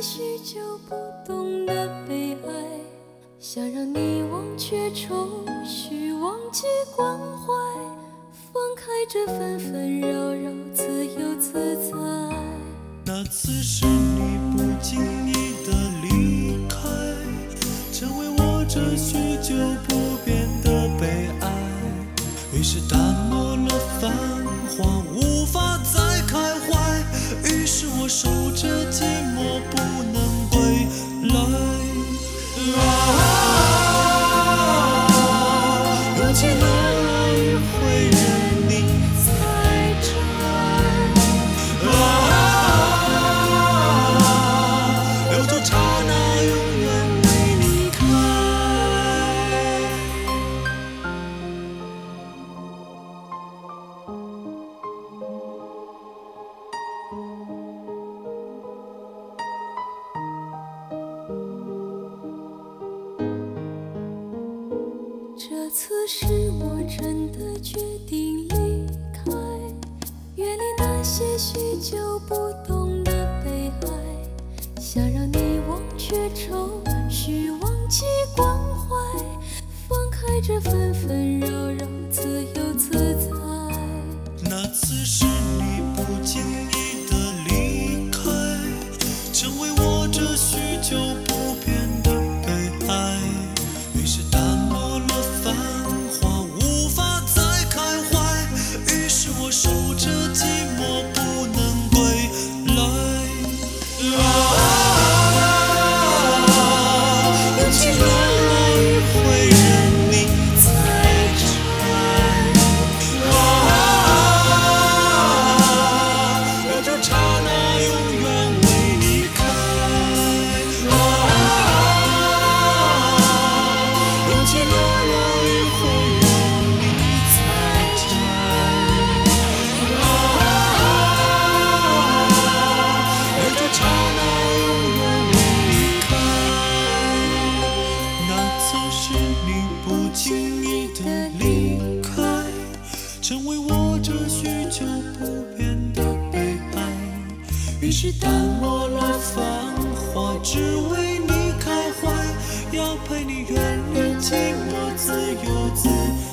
许久不懂的悲哀，想让你忘却愁绪，忘记关怀，放开这纷纷扰扰，自由自在。 那次是你不经意的离开，成为我这许久不变的悲哀，于是淡漠了繁华，无法再开怀，于是我守着寂寞不能归来。用尽了迂回任你采摘，留住刹那永远为你开。 这次是我真的决定离开，远离那些许久不懂的悲哀，想让你忘却愁绪，忘记关怀，放开这纷纷扰扰，自由自在。 那次是你不经意的离开，成为我这许久不变的悲哀，于是淡漠了繁华，无法再开怀，于是我守着寂寞不能归来。用尽了迂回任你采摘，留住刹那永远为你开。用尽了迂回任你采摘，留住刹那永远为你开。那次是你不经意的离开，成为我这许久不变的悲哀，于是淡漠了繁华，只为你开怀，要陪你远离寂寞，自由自